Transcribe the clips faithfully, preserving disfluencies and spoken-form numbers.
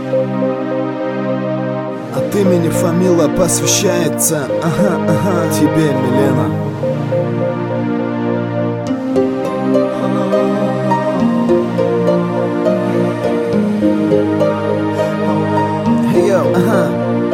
От имени Фамила посвящается, ага, ага, тебе, Милена. Йоу, ага.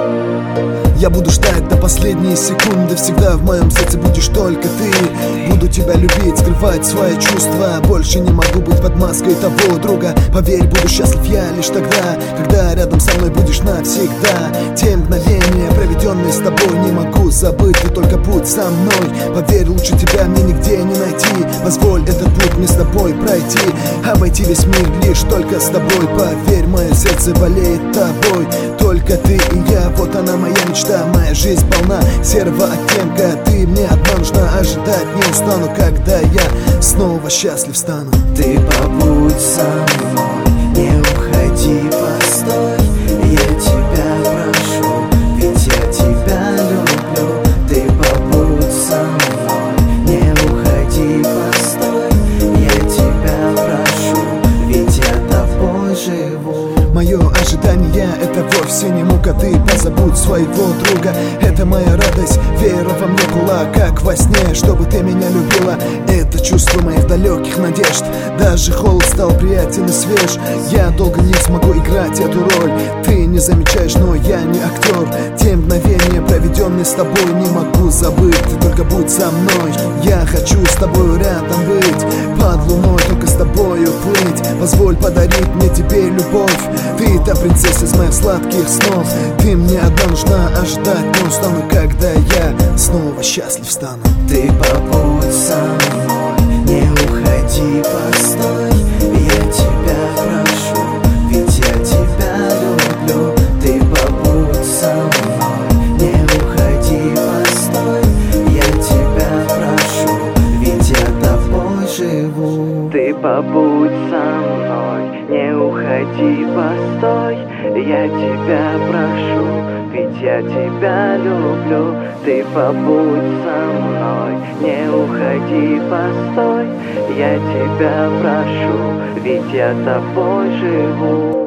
Я буду ждать до последней секунды. Всегда в моем сердце будешь только ты. Буду тебя любить, скрывать свои чувства. Больше не могу быть под маской того друга. Поверь, буду счастлив я лишь тогда, когда рядом со мной будешь навсегда. Те мгновения, проведенные с тобой, не могу забыть. Ты только будь со мной. Поверь, лучше тебя мне нигде не найти. Позволь этот путь мне с тобой пройти. Обойти весь мир лишь только с тобой. Поверь, мое сердце болеет тобой. Только ты и я, вот она моя мечта. Моя жизнь полна серого оттенка. Ты мне одна нужна, ожидать не устану, когда я снова счастлив стану. Ты побудь со мной, не уходи, постой. Я тебя прошу, ведь я тебя люблю. Ты побудь со мной, не уходи, постой. Я тебя прошу, ведь я тобой живу. Мое ожидание — это вовсе не мука. Ты позабудь своего друга. Это моя радость, вера во мне кулак, как во сне, чтобы ты меня любила. Это чувство моих далеких надежд. Даже холод стал приятен и свеж. Я долго не смогу играть эту роль. Ты не замечаешь, но я не актер. Те мгновения, проведенные с тобой, не могу забыть. Ты только будь со мной. Я хочу с тобой рядом быть, под луной только с тобою плыть. Позволь подарить мне тебе любовь. Ты та принцесса из моих сладких снов. Ты мне одна нужна, ожидать не устану, когда я снова счастлив стану. Ты побудь со мной, не уходи, постой. Я тебя прошу, ведь я тебя люблю. Ты побудь со мной, не уходи, постой. Я тебя прошу, ведь я тобой живу. Ты побудь со мной, не уходи, постой. Я тебя прошу, ведь я тебя люблю. Ты побудь со мной, не уходи, постой. Я тебя прошу, ведь я тобой живу.